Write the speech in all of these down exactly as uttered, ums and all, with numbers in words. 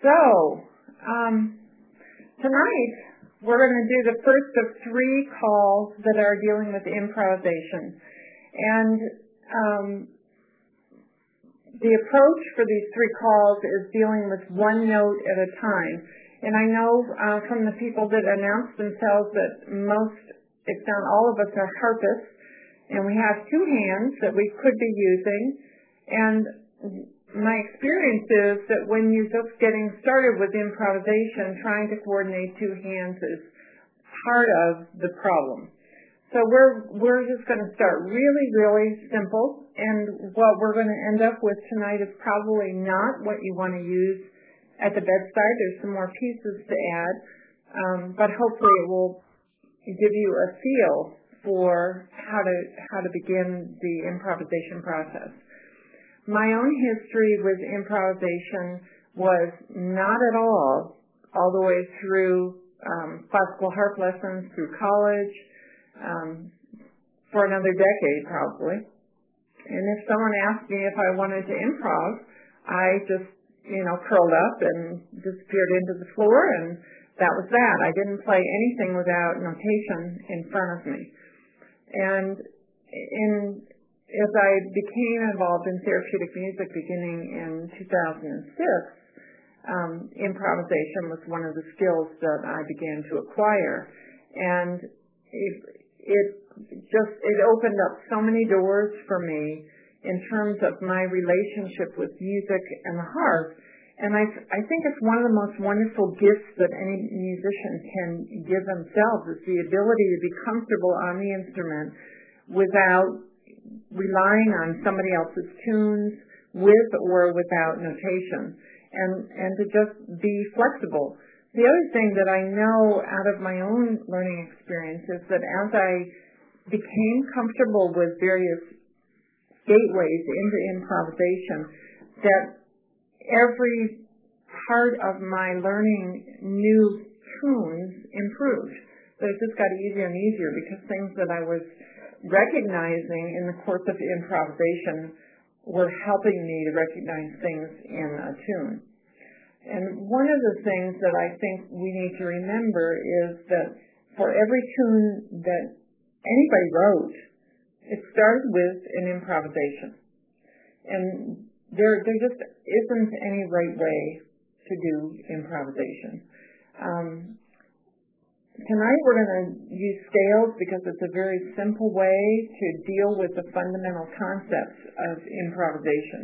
So, um, tonight we're going to do the first of three calls that are dealing with improvisation. And um, the approach for these three calls is dealing with one note at a time. And I know uh, from the people that announced themselves that most, if not all of us, are harpists. And we have two hands that we could be using. And my experience is that when you're just getting started with improvisation, trying to coordinate two hands is part of the problem. So we're we're just going to start really, really simple. And what we're going to end up with tonight is probably not what you want to use at the bedside. There's some more pieces to add. Um, but hopefully it will give you a feel for how to how to begin the improvisation process. My own history with improvisation was not at all, all the way through um, classical harp lessons, through college, um, for another decade probably. And if someone asked me if I wanted to improv, I just, you know, curled up and disappeared into the floor, and that was that. I didn't play anything without notation in front of me. And in as I became involved in therapeutic music beginning in two thousand six, um, improvisation was one of the skills that I began to acquire. And it, it just, it opened up so many doors for me in terms of my relationship with music and the harp. And I, I think it's one of the most wonderful gifts that any musician can give themselves, is the ability to be comfortable on the instrument without relying on somebody else's tunes, with or without notation, and, and to just be flexible. The other thing that I know out of my own learning experience is that as I became comfortable with various gateways into improvisation, that every part of my learning new tunes improved. So it just got easier and easier because things that I was recognizing in the course of improvisation were helping me to recognize things in a tune. And one of the things that I think we need to remember is that for every tune that anybody wrote, it started with an improvisation. And there, there just isn't any right way to do improvisation. Um, Tonight we're going to use scales because it's a very simple way to deal with the fundamental concepts of improvisation.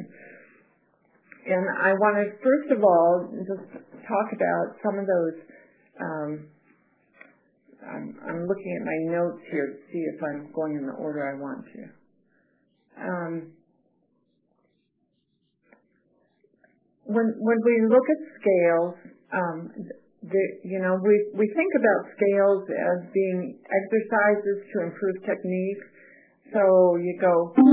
And I want to first of all just talk about some of those. Um, I'm, I'm looking at my notes here to see if I'm going in the order I want to. Um, when when we look at scales, um, The, you know, we we think about scales as being exercises to improve technique. So you go,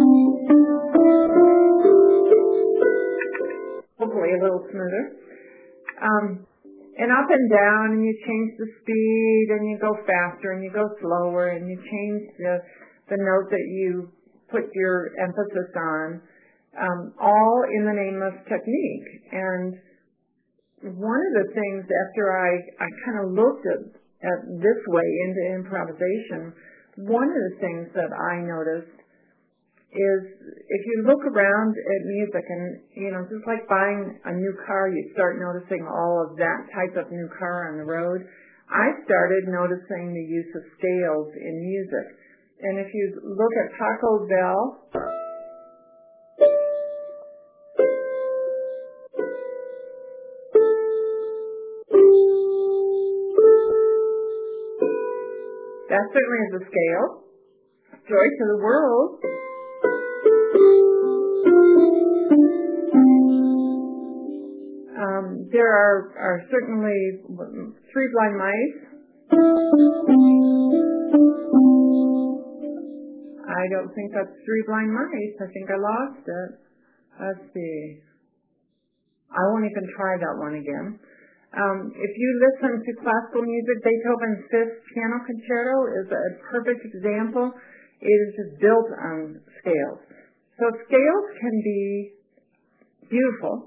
hopefully a little smoother, um, and up and down, and you change the speed, and you go faster, and you go slower, and you change the the note that you put your emphasis on, um, all in the name of technique. And one of the things after I, I kind of looked at, at this way into improvisation, one of the things that I noticed is if you look around at music and, you know, just like buying a new car, you start noticing all of that type of new car on the road. I started noticing the use of scales in music. And if you look at Taco Bell, that certainly is a scale. Joy to the world. Um, there are, are certainly Three Blind Mice. I don't think that's Three Blind Mice. I think I lost it. Let's see. I won't even try that one again. Um, if you listen to classical music, Beethoven's Fifth Piano Concerto is a perfect example. It is just built on scales. So scales can be beautiful,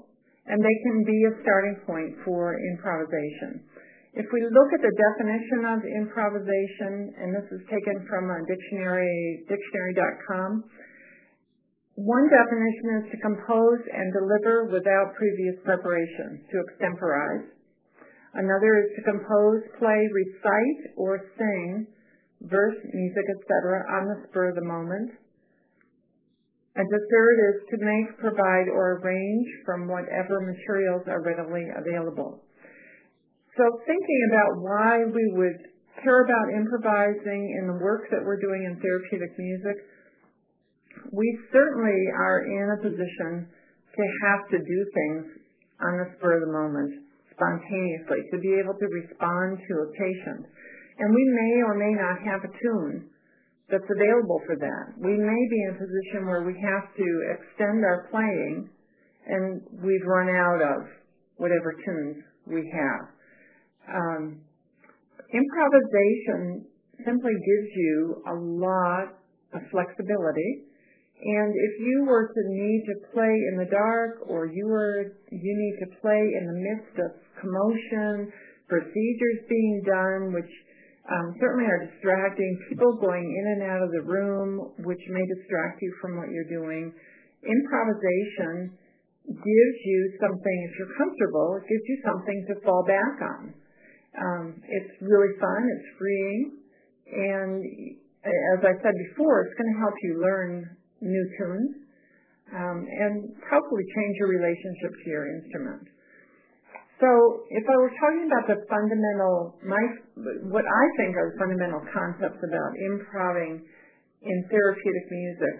and they can be a starting point for improvisation. If we look at the definition of improvisation, and this is taken from a dictionary, dictionary dot com, one definition is to compose and deliver without previous preparation, to extemporize. Another is to compose, play, recite, or sing verse, music, et cetera on the spur of the moment. And the third is to make, provide, or arrange from whatever materials are readily available. So thinking about why we would care about improvising in the work that we're doing in therapeutic music, we certainly are in a position to have to do things on the spur of the moment, spontaneously, to be able to respond to a patient. And we may or may not have a tune that's available for that. We may be in a position where we have to extend our playing and we've run out of whatever tunes we have. Um, improvisation simply gives you a lot of flexibility. And if you were to need to play in the dark, or you were you need to play in the midst of commotion, procedures being done, which um, certainly are distracting, people going in and out of the room, which may distract you from what you're doing, improvisation gives you something, if you're comfortable, it gives you something to fall back on. Um, it's really fun, it's freeing, and as I said before, it's going to help you learn new tunes um, and hopefully change your relationship to your instrument. So if I were talking about the fundamental, my, what I think are fundamental concepts about improvising in therapeutic music,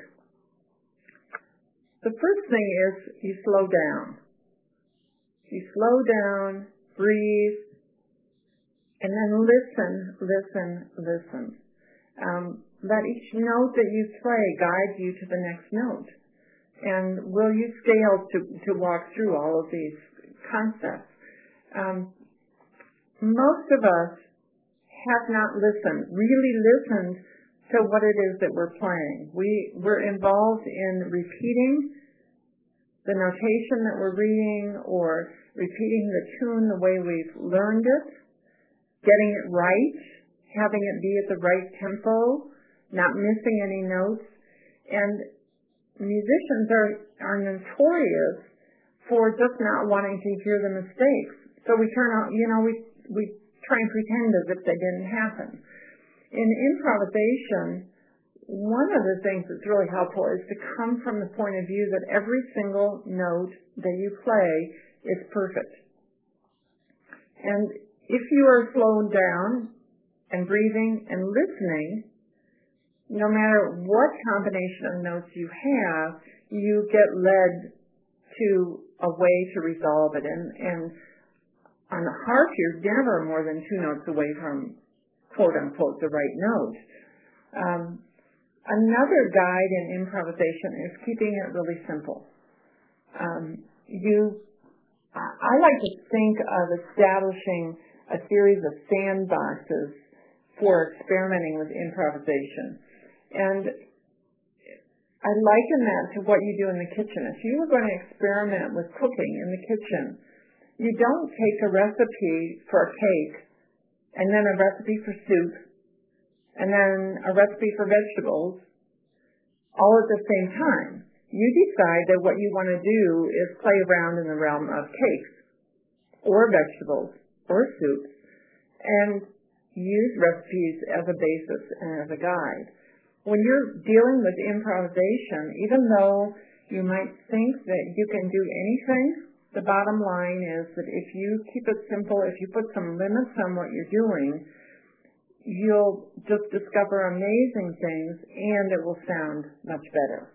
the first thing is you slow down. You slow down, breathe, and then listen, listen, listen. Um, let each note that you play guide you to the next note. And we'll use scales to, to walk through all of these concepts. Um, most of us have not listened, really listened to what it is that we're playing. We, we're involved in repeating the notation that we're reading or repeating the tune the way we've learned it, getting it right, having it be at the right tempo, not missing any notes. And musicians are, are notorious for just not wanting to hear the mistakes. So we turn out, you know, we, we try and pretend as if they didn't happen. In improvisation, one of the things that's really helpful is to come from the point of view that every single note that you play is perfect. And if you are slowed down and breathing and listening, no matter what combination of notes you have, you get led to a way to resolve it. And, and on the harp, you're never more than two notes away from, quote unquote, the right note. Um, another guide in improvisation is keeping it really simple. Um, you, I like to think of establishing a series of sandboxes for experimenting with improvisation. And I liken that to what you do in the kitchen. If you were going to experiment with cooking in the kitchen, you don't take a recipe for a cake and then a recipe for soup and then a recipe for vegetables all at the same time. You decide that what you want to do is play around in the realm of cakes or vegetables or soups and use recipes as a basis and as a guide. When you're dealing with improvisation, even though you might think that you can do anything, the bottom line is that if you keep it simple, if you put some limits on what you're doing, you'll just discover amazing things and it will sound much better.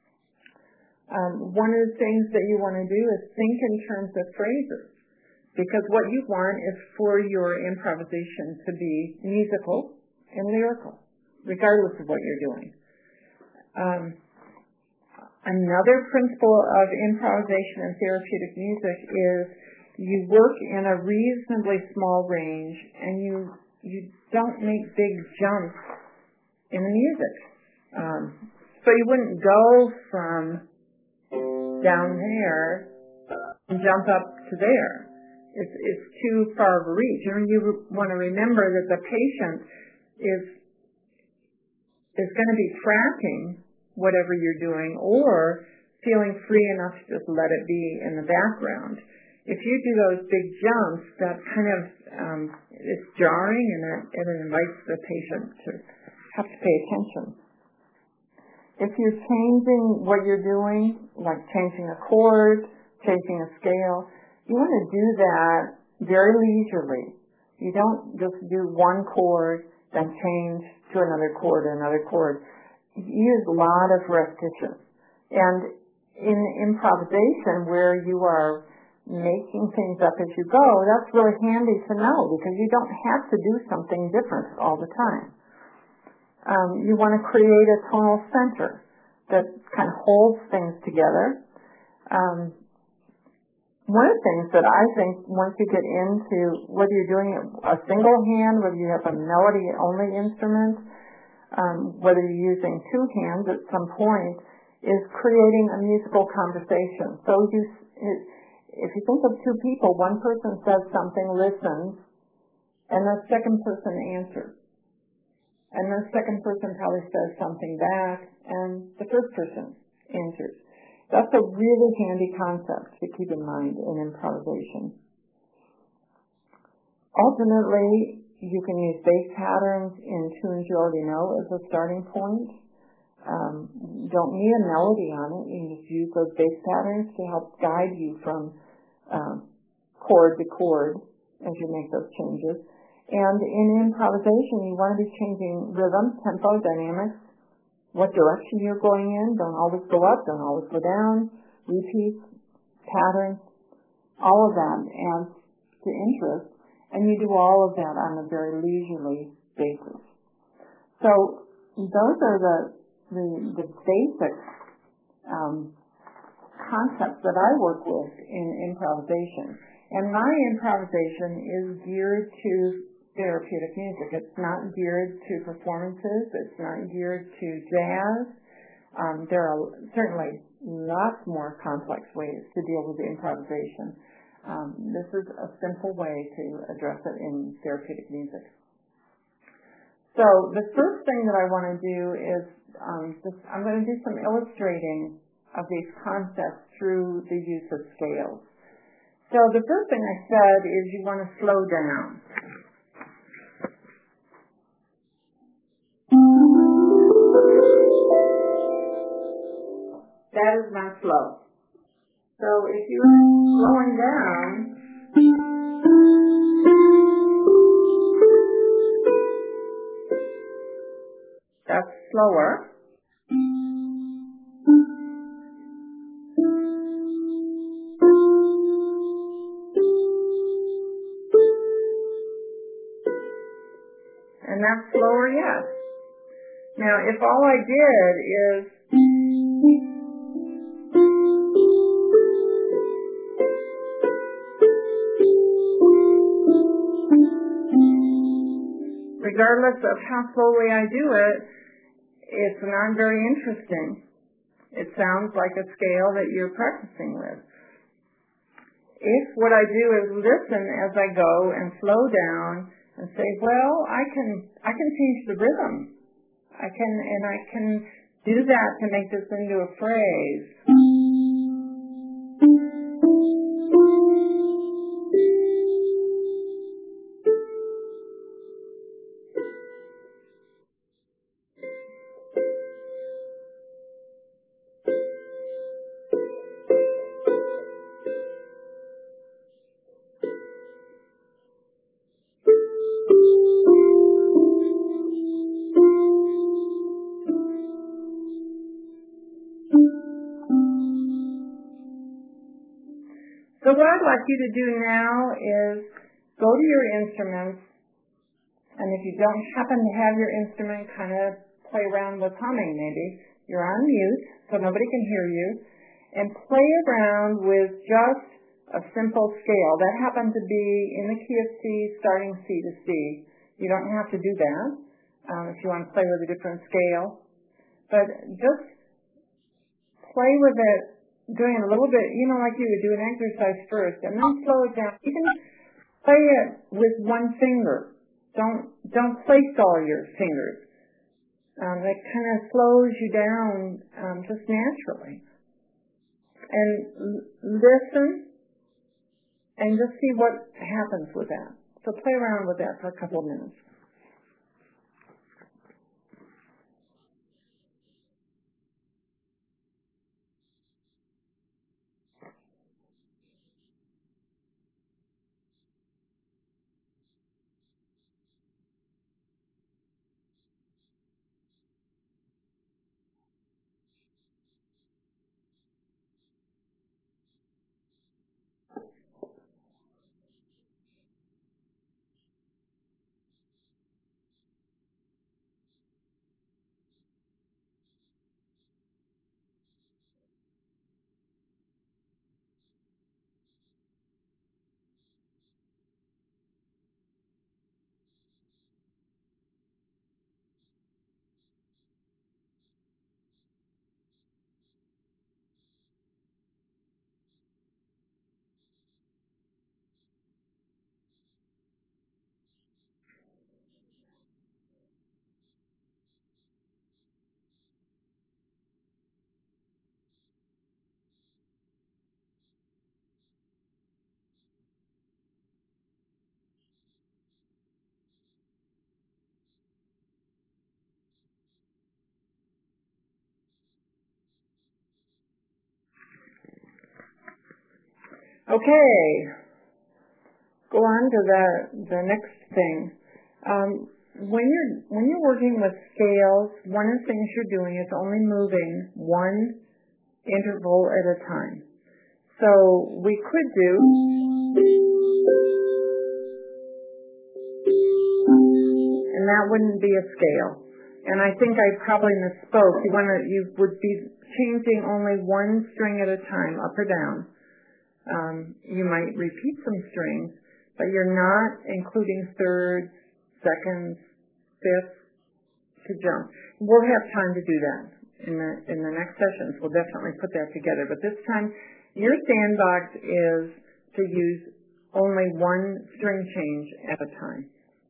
Um, one of the things that you want to do is think in terms of phrases, because what you want is for your improvisation to be musical and lyrical, regardless of what you're doing. Um, another principle of improvisation in therapeutic music is you work in a reasonably small range and you you don't make big jumps in the music. Um, so you wouldn't go from down there jump up to there. It's, it's too far of a reach. And you want to remember that the patient is is going to be tracking whatever you're doing or feeling free enough to just let it be in the background. If you do those big jumps, that kind of um, it's jarring and it, it invites the patient to have to pay attention. If you're changing what you're doing, like changing a chord, changing a scale, you want to do that very leisurely. You don't just do one chord, then change to another chord, another chord. You use a lot of repetition. And in improvisation, where you are making things up as you go, that's really handy to know because you don't have to do something different all the time. Um, you want to create a tonal center that kind of holds things together. Um, one of the things that I think once you get into whether you're doing a single hand, whether you have a melody-only instrument, um, whether you're using two hands at some point, is creating a musical conversation. So you, if you think of two people, one person says something, listens, and the second person answers. And the second person probably says something back, and the first person answers. That's a really handy concept to keep in mind in improvisation. Ultimately, you can use bass patterns in tunes you already know as a starting point. Um, you don't need a melody on it. You can just use those bass patterns to help guide you from um, chord to chord as you make those changes. And in improvisation, you want to be changing rhythm, tempo, dynamics, what direction you're going in. Don't always go up, don't always go down, repeats, patterns, all of that adds to interest. And you do all of that on a very leisurely basis. So those are the, the, the basic um, concepts that I work with in improvisation. And my improvisation is geared to therapeutic music. It's not geared to performances. It's not geared to jazz. Um, there are certainly lots more complex ways to deal with improvisation. Um, this is a simple way to address it in therapeutic music. So the first thing that I want to do is um, just, I'm going to do some illustrating of these concepts through the use of scales. So the first thing I said is you want to slow down. That is not slow. So if you're slowing down, that's slower. And that's slower yet. Now, if all I did is regardless of how slowly I do it, it's not very interesting. It sounds like a scale that you're practicing with. If what I do is listen as I go and slow down and say, well, I can I can change the rhythm. I can and I can do that to make this into a phrase. So what I'd like you to do now is go to your instruments, and if you don't happen to have your instrument, kind of play around with humming maybe. You're on mute, so nobody can hear you, and play around with just a simple scale. That happens to be in the key of C, starting C to C. You don't have to do that um, if you want to play with a different scale. But just play with it doing a little bit, you know, like you would do an exercise first, and then slow it down. You can play it with one finger. Don't don't place all your fingers. Um, that kind of slows you down um, just naturally. And l- listen and just see what happens with that. So play around with that for a couple of minutes. Okay. Go on to the the next thing. Um, when you're when you're working with scales, one of the things you're doing is only moving one interval at a time. So we could do, and that wouldn't be a scale. And I think I probably misspoke. You want to you would be changing only one string at a time, up or down. Um, you might repeat some strings, but you're not including thirds, seconds, fifths to jump. We'll have time to do that in the in the next sessions. We'll definitely put that together. But this time, your sandbox is to use only one string change at a time.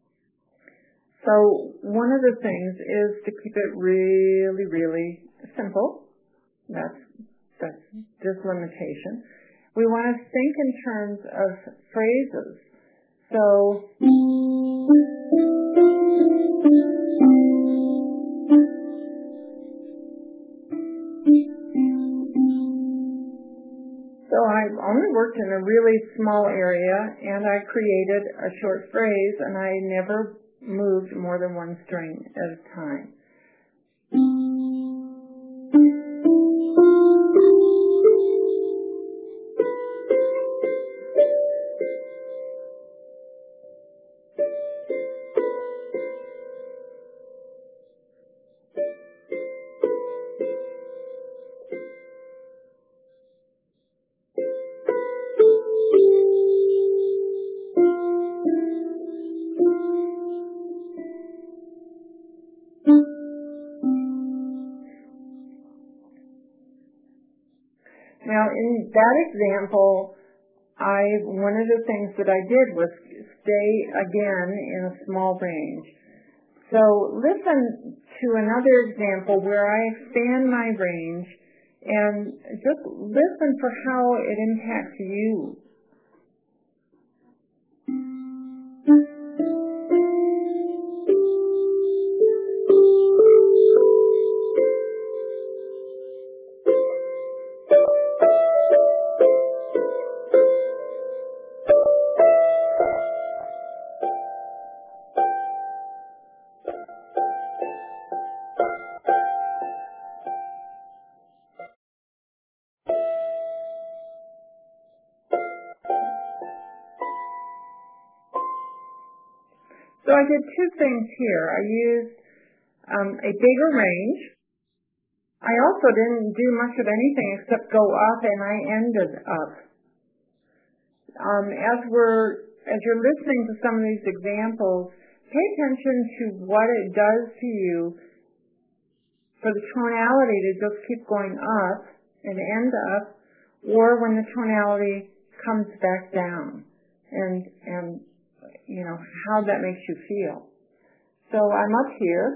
So one of the things is to keep it really, really simple. That's that's this limitation. We want to think in terms of phrases. So, so I only worked in a really small area, and I created a short phrase, and I never moved more than one string at a time. Now, in that example, I one of the things that I did was stay again in a small range. So listen to another example where I expand my range and just listen for how it impacts you. So I did two things here. I used um, a bigger range. I also didn't do much of anything except go up, and I ended up. Um, as we're as you're listening to some of these examples, pay attention to what it does to you for the tonality to just keep going up and end up, or when the tonality comes back down, and, and you know, how that makes you feel. So I'm up here.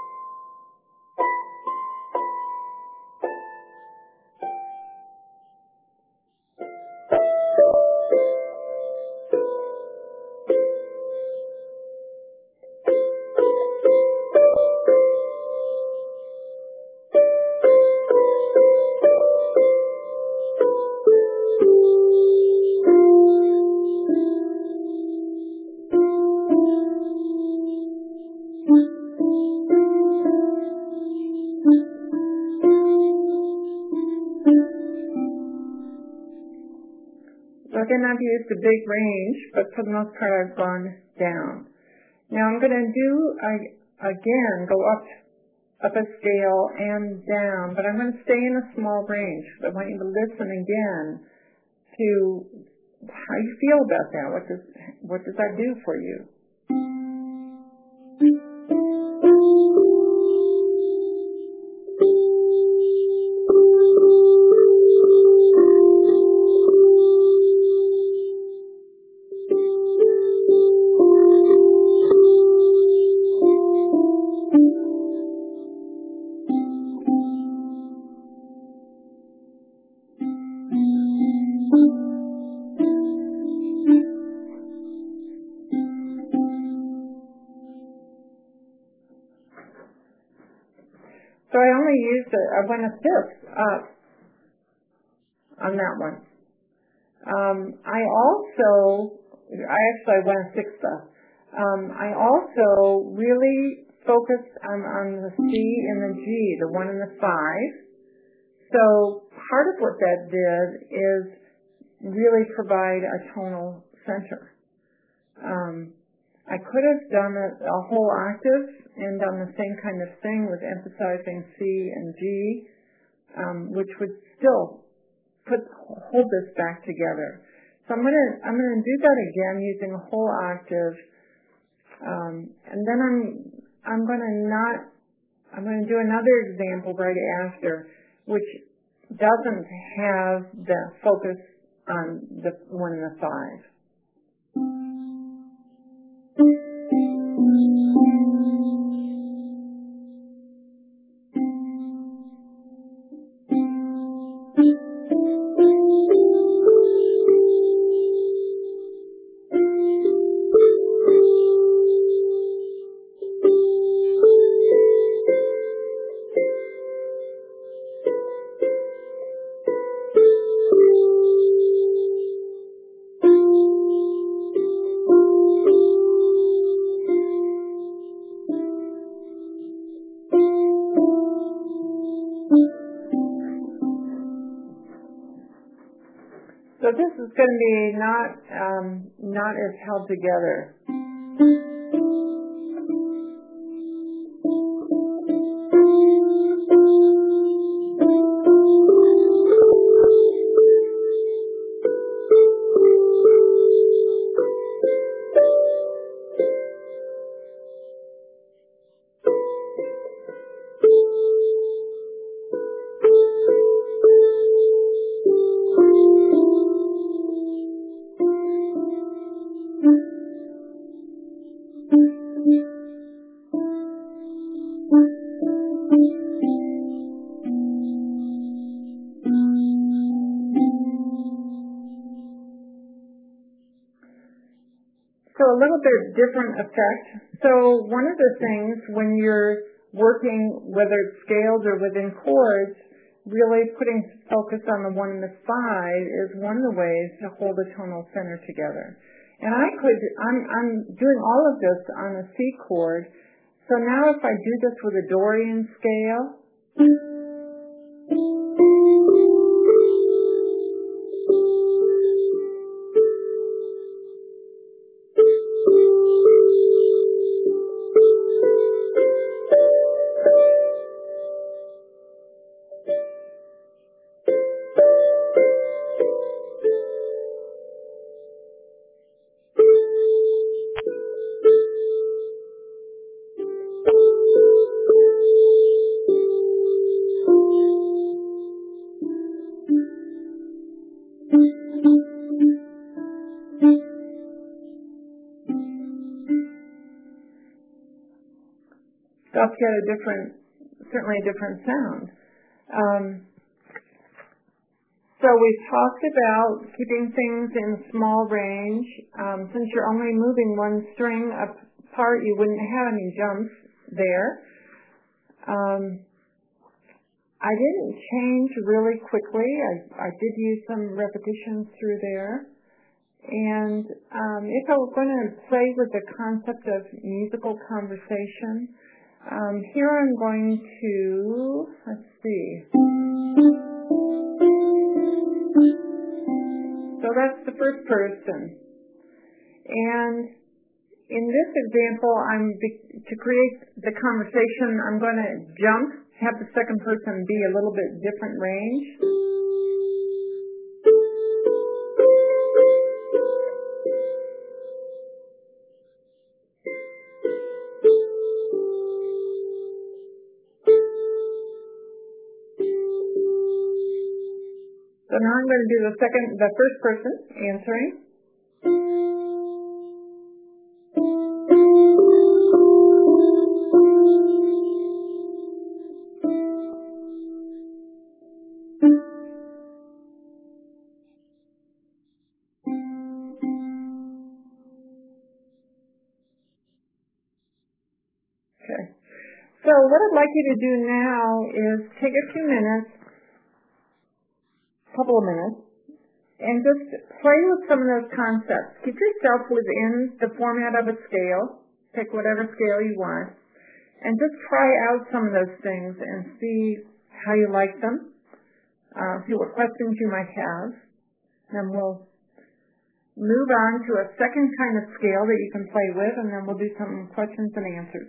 Again, I've used a big range, but for the most part I've gone down. Now I'm going to do, I, again, go up, up a scale and down, but I'm going to stay in a small range. I want you to listen again to how you feel about that. What does, what does that do for you? So I only used, a, I went a fifth up on that one. Um, I also, I actually went a sixth up. Um, I also really focused on, on the C and the G, the one and the five. So part of what that did is really provide a tonal center. Um, I could have done a, a whole octave and done the same kind of thing with emphasizing C and G, um, which would still put hold this back together. So I'm gonna I'm gonna do that again using a whole octave, um, and then I'm I'm gonna not I'm gonna do another example right after, which doesn't have the focus on the one and the five. So this is going to be not um, not as held together. So a little bit different effect. So one of the things when you're working, whether it's scales or within chords, really putting focus on the one and the five is one of the ways to hold a tonal center together. And I could, I'm, I'm doing all of this on a C chord. So now if I do this with a Dorian scale, thus get a different, certainly a different sound. Um, so we've talked about keeping things in small range. Um, since you're only moving one string apart, you wouldn't have any jumps there. Um, I didn't change really quickly. I, I did use some repetitions through there. And um, if I were going to play with the concept of musical conversation, um, here I'm going to, let's see. So that's the first person. And in this example, I'm to create the conversation, I'm going to jump, have the second person be a little bit different range. So now I'm going to do the second, the first person answering. Okay. So what I'd like you to do now is take a few minutes, a couple of minutes, and just play with some of those concepts. Keep yourself within the format of a scale. Pick whatever scale you want. And just try out some of those things and see how you like them. Uh, see what questions you might have. And we'll move on to a second kind of scale that you can play with, and then we'll do some questions and answers.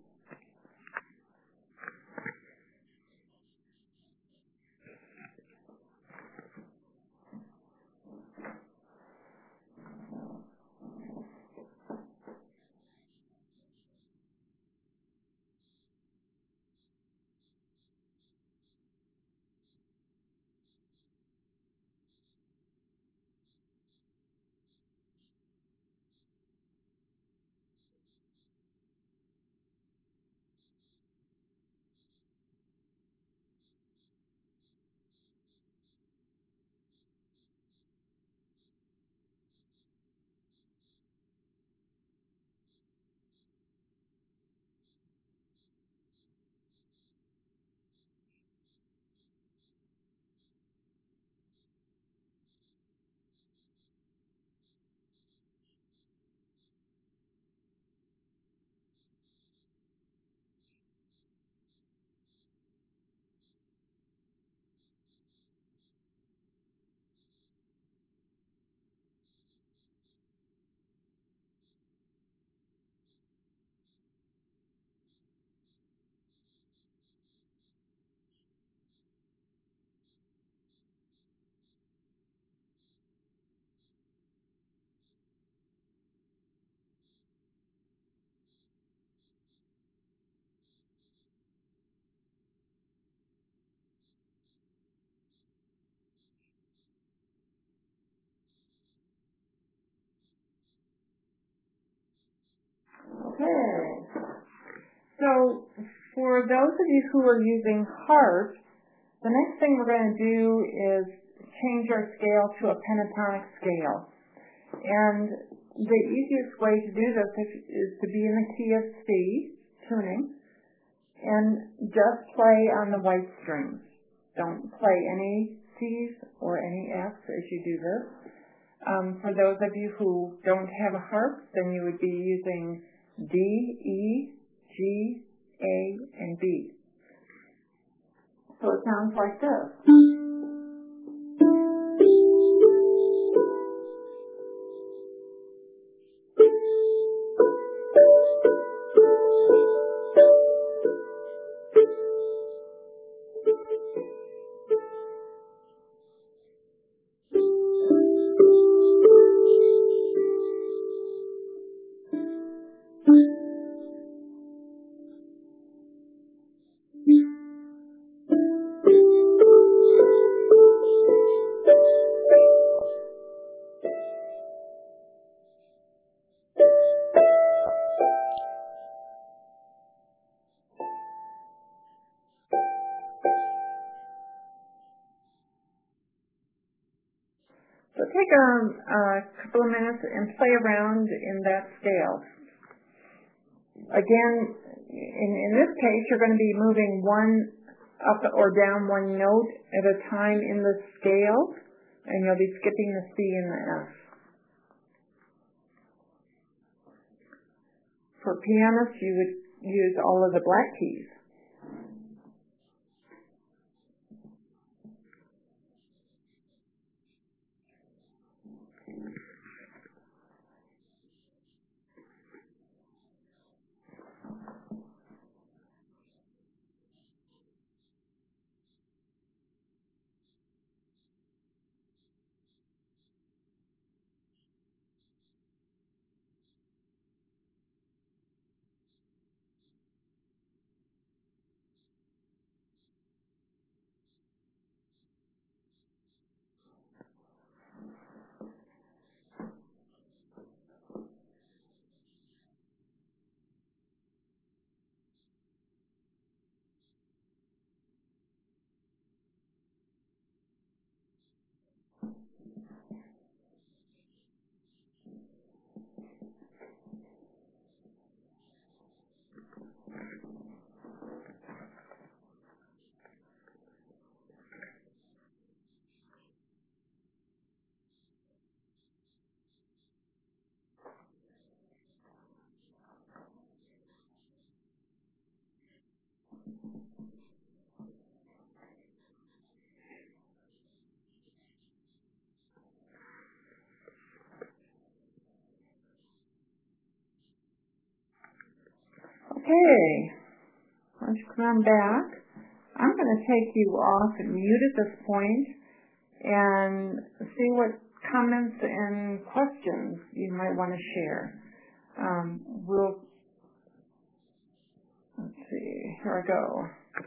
Okay. So for those of you who are using harp, the next thing we're going to do is change our scale to a pentatonic scale. And the easiest way to do this is to be in the key of C, tuning, and just play on the white strings. Don't play any C's or any F's as you do this. Um, for those of you who don't have a harp, then you would be using D, E, G, A, and B. So it sounds like this. um, a couple of minutes and play around in that scale. Again, in, in this case, you're going to be moving one up or down one note at a time in the scale, and you'll be skipping the C and the F. For pianists, you would use all of the black keys. Okay, once you come back, I'm going to take you off and mute at this point and see what comments and questions you might want to share. Um, we'll, let's see, here I go.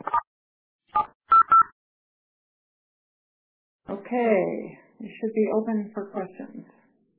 Okay, you should be open for questions.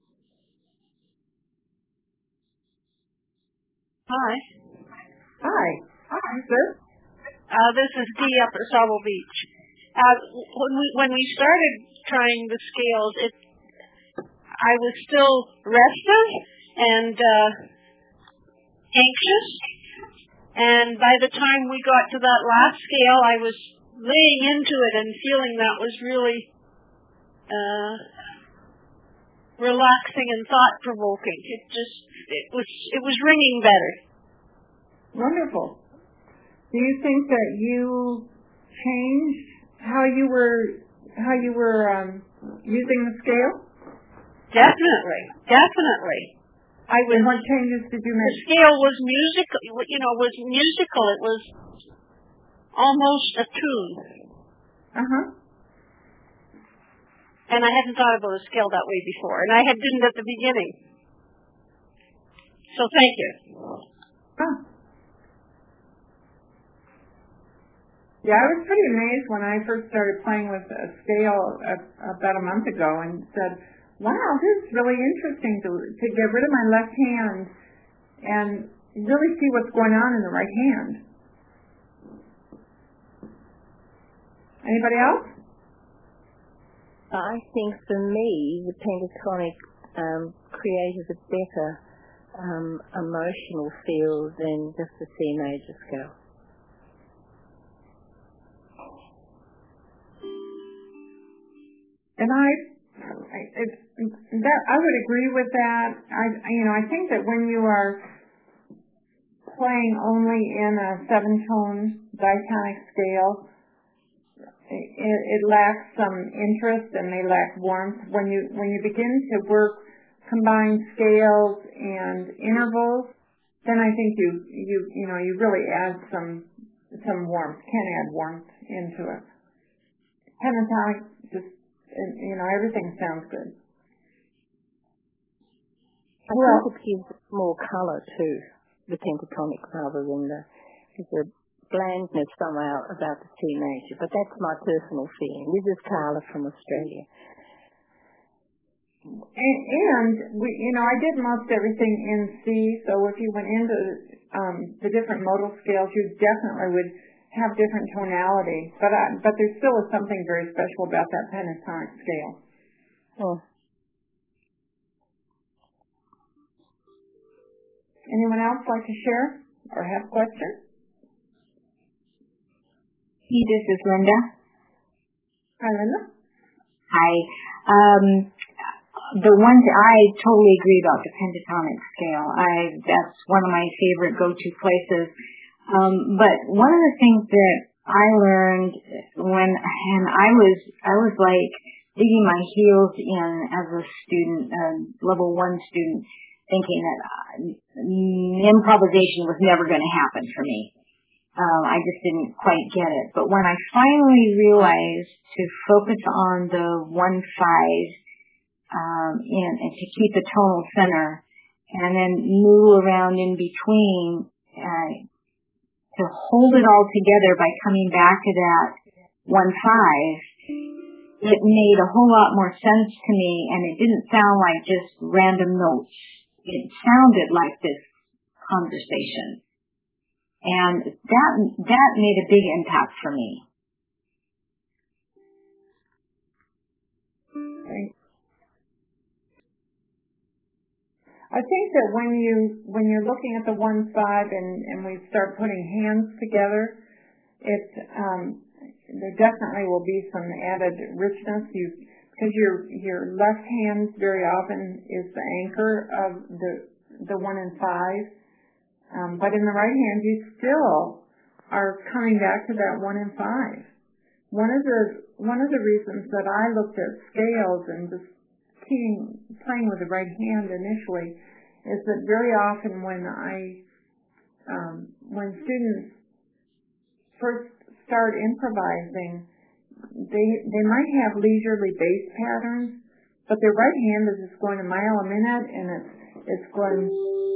Hi. Hi. Hi, sir. Uh, this is Dee up at Sauble Beach. Uh, when we when we started trying the scales, it I was still restive and uh, anxious, and by the time we got to that last scale, I was laying into it and feeling that was really uh, relaxing and thought-provoking. It just it was it was ringing better. Wonderful. Do you think that you changed how you were how you were um, using the scale? Definitely, definitely. I was. And what changes did you make? The scale was musical. You know, was musical. It was almost a tune. Uh huh. And I hadn't thought about a scale that way before, and I had didn't at the beginning. So thank you. Huh. Yeah, I was pretty amazed when I first started playing with a scale about a month ago and said, wow, this is really interesting to, to get rid of my left hand and really see what's going on in the right hand. Anybody else? I think for me, the pentatonic um, created a better um, emotional feel than just the C major scale. And I, it, that I would agree with that. I, you know, I think that when you are playing only in a seven-tone diatonic scale, it, it lacks some interest and may lack warmth. When you when you begin to work combined scales and intervals, then I think you you you know you really add some some warmth. Can add warmth into it. Pentatonic just. You know, everything sounds good. I well, think it gives more colour to the pentatonic rather than the, the blandness somehow about the C major. But that's my personal feeling. This is Carla from Australia. And, and we, you know, I did most everything in C. So if you went into um, the different modal scales, you definitely would have different tonality, but I, but there still is something very special about that pentatonic scale. Oh. Anyone else like to share or have questions? Hey, this is Linda. Hi, Linda. Hi. Um, the ones I totally agree about the pentatonic scale. I that's one of my favorite go-to places. Um, but one of the things that I learned when and I was I was like digging my heels in as a student, a level one student, thinking that uh, improvisation was never going to happen for me. Um, I just didn't quite get it. But when I finally realized to focus on the one five um, and, and to keep the tonal center, and then move around in between, uh, to hold it all together by coming back to that one five, it made a whole lot more sense to me, and it didn't sound like just random notes. It sounded like this conversation. And that that made a big impact for me. I think that when you when you're looking at the one five and, and we start putting hands together, it um, there definitely will be some added richness. You because your your left hand very often is the anchor of the the one and five, um, but in the right hand you still are coming back to that one and five. One of the one of the reasons that I looked at scales and just keying, playing with the right hand initially is that very often when I um, when students first start improvising, they they might have leisurely bass patterns, but their right hand is just going a mile a minute, and it's it's going.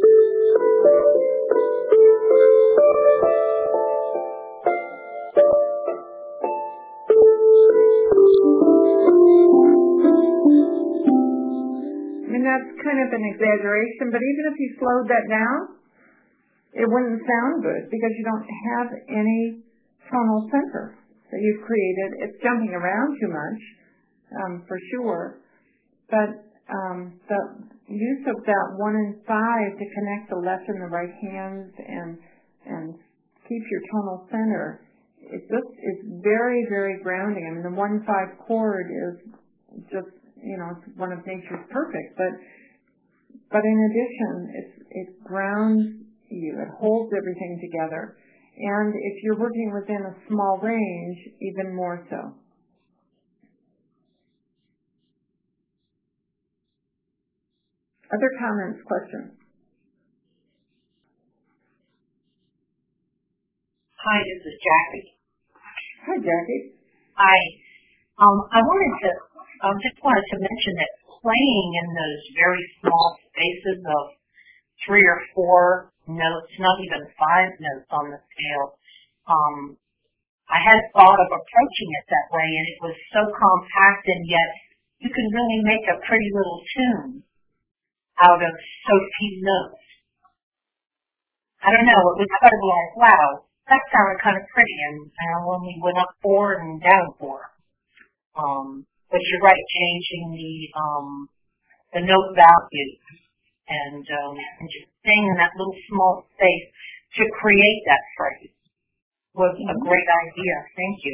I mean, that's kind of an exaggeration, but even if you slowed that down, it wouldn't sound good because you don't have any tonal center that you've created. It's jumping around too much, um, for sure. But um, the use of that one and five to connect the left and the right hands and and keep your tonal center, it just is very, very grounding. I mean, the one five chord is just, you know, it's one of nature's perfect, but but in addition, it's it grounds you, it holds everything together, and if you're working within a small range, even more so. Other comments, questions? Hi, this is Jackie. Hi, Jackie. Hi. Um, I wanted to, um, just wanted to mention that playing in those very small spaces of three or four notes, not even five notes on the scale, um, I had thought of approaching it that way, and it was so compact, and yet you can really make a pretty little tune out of so few notes. I don't know, it was kind of like, wow, that sounded kind of pretty, and I only went up four and down four. Um, but you're right, changing the um, the note value and, um, and just staying in that little small space to create that phrase was mm-hmm. a great idea. Thank you.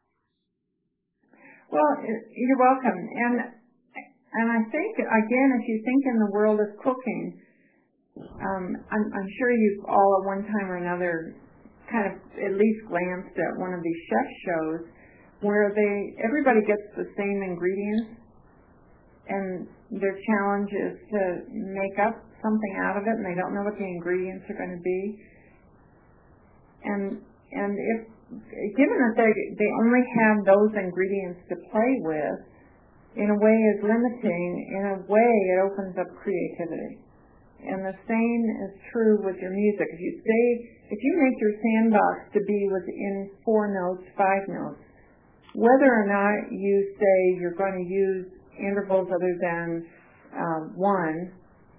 Well, you're welcome. And and I think, again, if you think in the world of cooking, um, I'm, I'm sure you've all at one time or another kind of at least glanced at one of these chef shows where they everybody gets the same ingredients, and their challenge is to make up something out of it, and they don't know what the ingredients are going to be. And and if given that they they only have those ingredients to play with, in a way is limiting. In a way, it opens up creativity. And the same is true with your music. If you say if you make your sandbox to be within four notes, five notes, whether or not you say you're going to use intervals other than um, one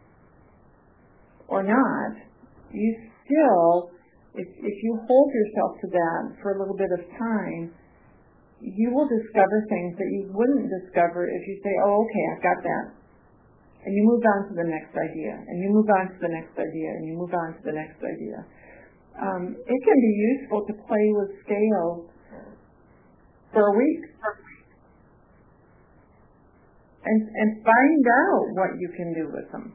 or not, you still, if, if you hold yourself to that for a little bit of time, you will discover things that you wouldn't discover if you say, oh, okay, I've got that. and you move on to the next idea, and you move on to the next idea, and you move on to the next idea. Um, it can be useful to play with scales for a week and, and find out what you can do with them.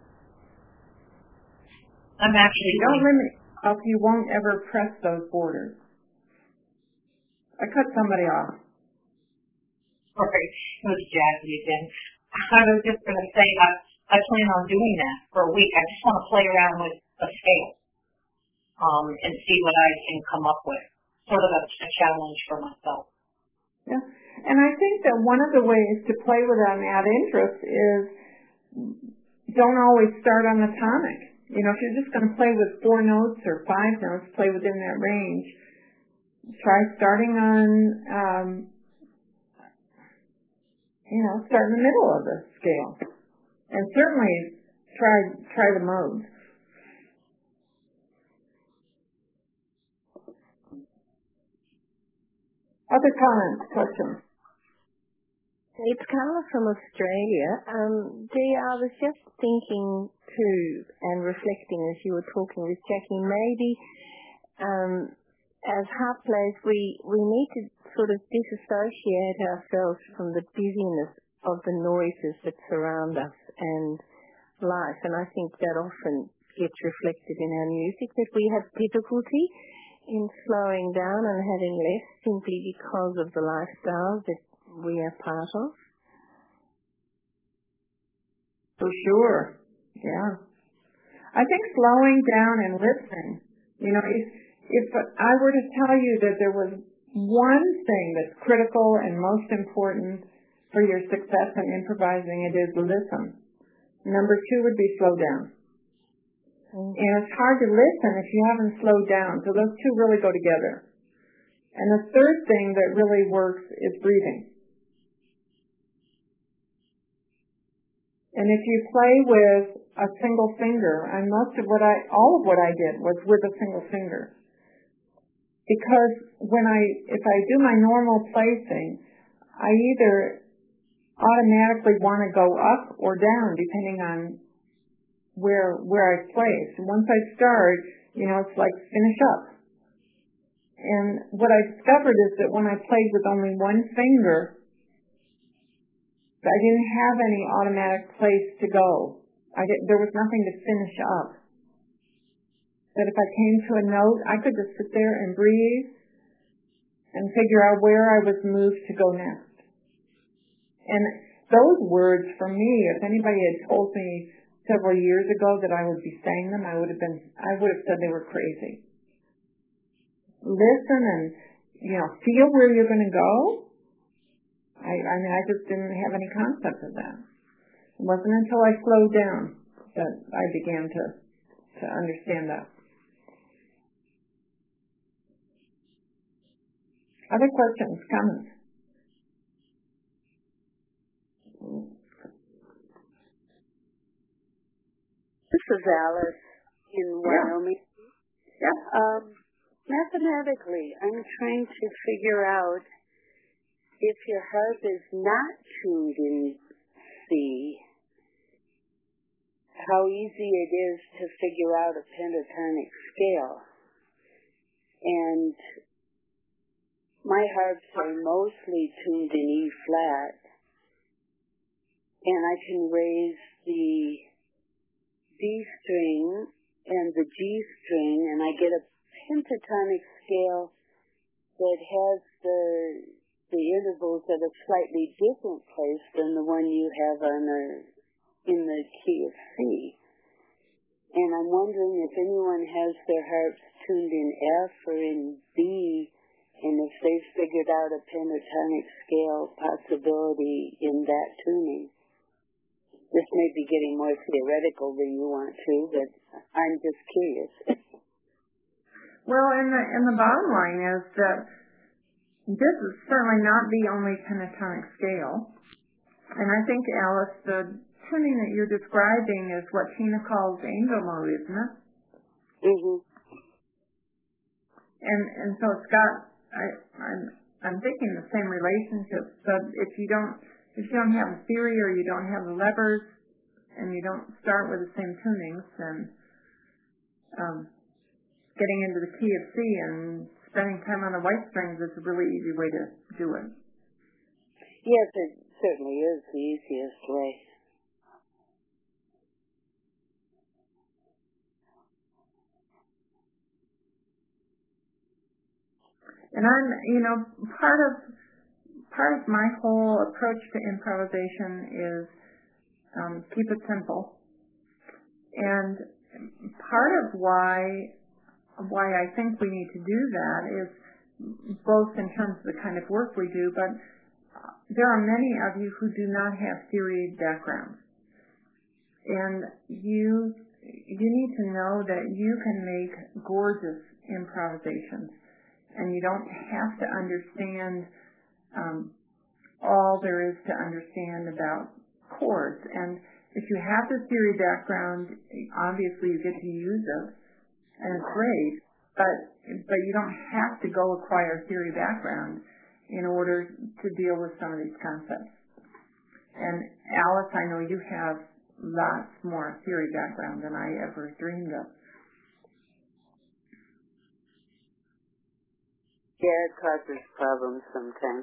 I'm actually you don't limit yourself, you won't ever press those borders. I cut somebody off. Sorry, it was Jackie again. I was just going to say I, I plan on doing that for a week. I just want to play around with a scale um, and see what I can come up with. Sort of a, a challenge for myself. Yeah, and I think that one of the ways to play with that and add interest is don't always start on the tonic. You know, if you're just going to play with four notes or five notes, play within that range. Try starting on, um, you know, start in the middle of the scale, and certainly try try the modes. Other comments, questions? It's Carla from Australia. Um, Dee, I was just thinking too, and reflecting as you were talking with Jackie, maybe um, as harp players, we, we need to sort of disassociate ourselves from the busyness of the noises that surround us and life. And I think that often gets reflected in our music, that we have difficulty in slowing down and having less simply because of the lifestyle that we are part of. For sure, yeah. I think slowing down and listening, you know, if, if I were to tell you that there was one thing that's critical and most important for your success in improvising, it is listen. Number two would be slow down. Mm-hmm. And it's hard to listen if you haven't slowed down, so those two really go together. And the third thing that really works is breathing. And if you play with a single finger, and most of what I, all of what I did was with a single finger. Because when I, if I do my normal placing, I either automatically want to go up or down depending on where, where I place. And once I start, you know, it's like finish up. And what I discovered is that when I played with only one finger, I didn't have any automatic place to go. I didn't, there was nothing to finish up. That if I came to a note, I could just sit there and breathe and figure out where I was moved to go next. And those words, for me, if anybody had told me several years ago that I would be saying them, I would have been, I would have said they were crazy. Listen and, you know, feel where you're going to go. I, I mean, I just didn't have any concept of that. It wasn't until I slowed down that I began to, to understand that. Other questions, comments? This is Alice in Wyoming. Yeah. yeah. Um, mathematically, I'm trying to figure out if your harp is not tuned in C, how easy it is to figure out a pentatonic scale. And my harps are mostly tuned in E flat, and I can raise the D string and the G string, and I get a pentatonic scale that has the the intervals at a slightly different place than the one you have on a, in the key of C. And I'm wondering if anyone has their harps tuned in F or in B, and if they've figured out a pentatonic scale possibility in that tuning. This may be getting more theoretical than you want to, but I'm just curious. Well, and the, and the bottom line is that this is certainly not the only pentatonic scale. And I think, Alice, the tuning that you're describing is what Tina calls angel mode, isn't it? Mm-hmm. And and so it's got, I, I'm I'm thinking the same relationship. So if you don't if you don't have a theory or you don't have the levers and you don't start with the same tunings, then um, getting into the key of C and spending time on the white strings is a really easy way to do it. Yes, it certainly is the easiest way. And I'm, you know, part of part of my whole approach to improvisation is um, keep it simple. And part of why why I think we need to do that is both in terms of the kind of work we do, but there are many of you who do not have theory backgrounds. And you you need to know that you can make gorgeous improvisations. And you don't have to understand um, all there is to understand about chords. And if you have the theory background, obviously you get to use it, and it's great. But but you don't have to go acquire theory background in order to deal with some of these concepts. And Alice, I know you have lots more theory background than I ever dreamed of. Yeah, it causes problems sometimes.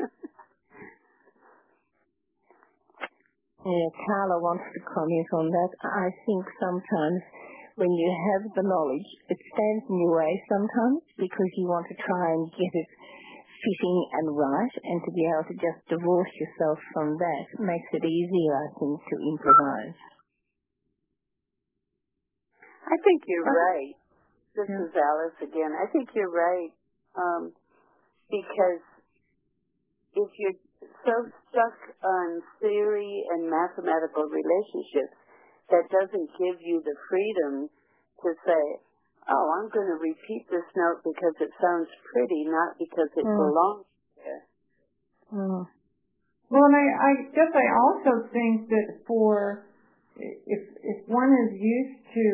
Yeah, Carla wants to comment on that. I think sometimes when you have the knowledge, it stands in your way sometimes because you want to try and get it fitting and right, and to be able to just divorce yourself from that makes it easier, I think, to improvise. I think you're right. This Yeah. is Alice again. I think you're right. Um, because if you're so stuck on theory and mathematical relationships, that doesn't give you the freedom to say, oh, I'm going to repeat this note because it sounds pretty, not because it Mm. belongs there. Mm. Well, and I, I guess I also think that for, if if one is used to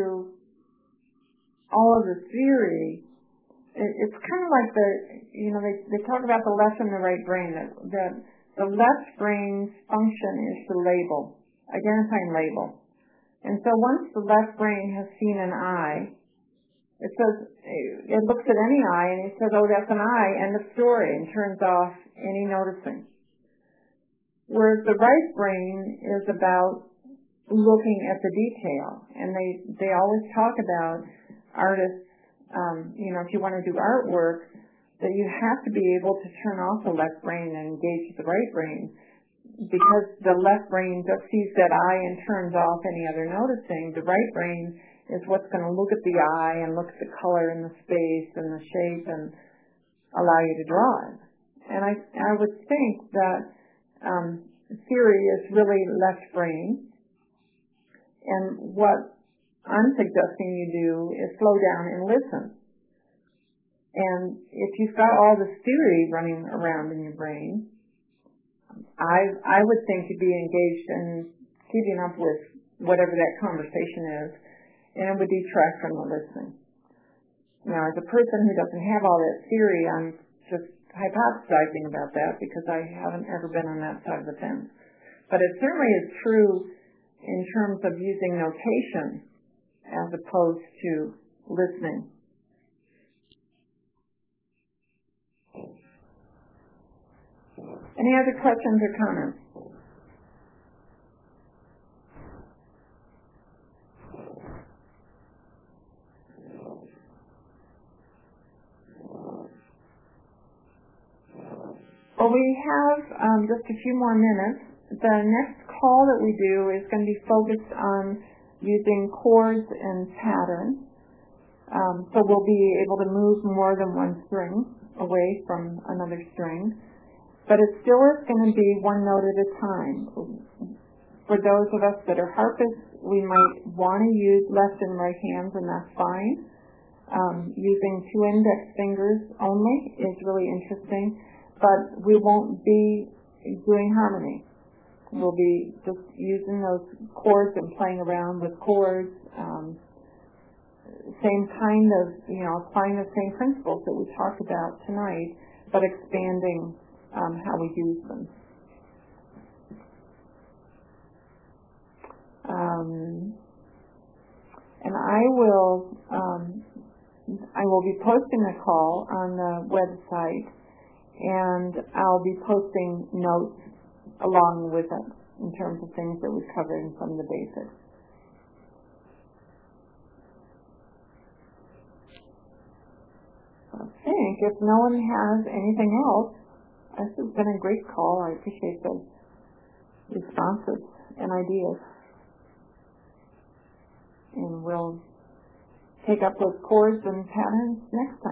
all of the theory, it, it's kind of like the, you know, they, they talk about the left and the right brain, that, that the left brain's function is to label, identify and label. And so once the left brain has seen an eye, it says, it looks at any eye and it says, oh, that's an eye, end of story, and turns off any noticing. Whereas the right brain is about looking at the detail. And they, they always talk about artists, um, you know, if you want to do artwork, that you have to be able to turn off the left brain and engage the right brain. Because the left brain just sees that eye and turns off any other noticing. The right brain is what's going to look at the eye and look at the color and the space and the shape and allow you to draw it. And I, I would think that um, theory is really left brain. And what I'm suggesting you do is slow down and listen. And if you've got all this theory running around in your brain, I I would think you'd be engaged in keeping up with whatever that conversation is, and it would detract from the listening. Now, as a person who doesn't have all that theory, I'm just hypothesizing about that because I haven't ever been on that side of the fence. But it certainly is true in terms of using notation as opposed to listening. Any other questions or comments? Well, we have um, just a few more minutes. The next call that we do is going to be focused on using chords and patterns. Um, so we'll be able to move more than one string away from another string. But it still is going to be one note at a time. For those of us that are harpists, we might want to use left and right hands, and that's fine. Um, using two index fingers only is really interesting, but we won't be doing harmony. We'll be just using those chords and playing around with chords. Um, same kind of, you know, applying the same principles that we talked about tonight, but expanding Um, how we use them. Um, will um, I will be posting a call on the website, and I'll be posting notes along with it in terms of things that we covered in some of the basics. I think if no one has anything else, this has been a great call. I appreciate the responses and ideas. And we'll take up those chords and patterns next time.